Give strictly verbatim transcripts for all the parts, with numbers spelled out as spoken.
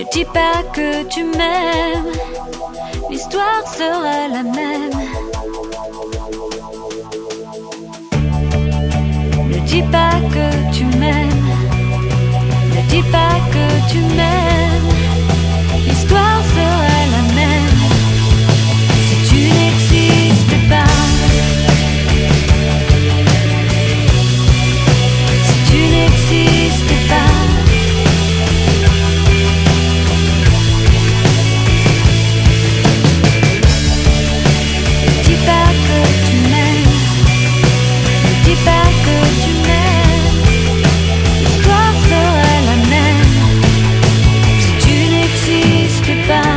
dis pas que tu m'aimes, l'histoire sera la même. Ne dis pas que tu m'aimes, ne dis pas que tu m'aimes, l'histoire sera la même. Si tu n'existais pas, si tu n'existais pas, dis pas que tu m'aimes, dis pas que tu m'aimes, l'histoire sera la même. Si tu n'existais pas.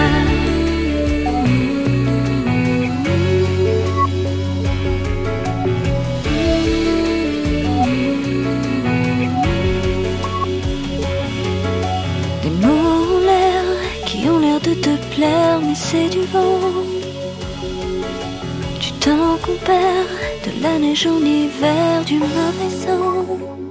Des mots en l'air qui ont l'air de te plaire, mais c'est du vent. Du temps qu'on perd, de la neige en hiver, du mauvais sang.